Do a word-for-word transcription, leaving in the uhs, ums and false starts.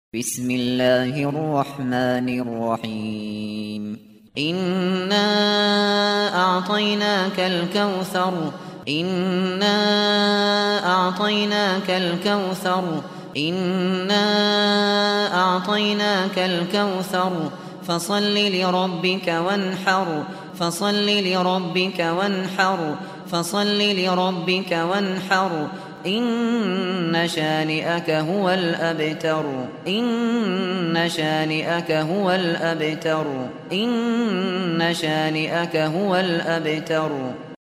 بسم الله الرحمن الرحيم إنا أعطيناك الكوثر إنا أعطيناك الكوثر إنا أعطيناك الكوثر فصل لربك وانحر فصل لربك وانحر فصل لربك وانحر إن شانئك هو الأبتر إن شانئك هو الأبتر إن شانئك هو الأبتر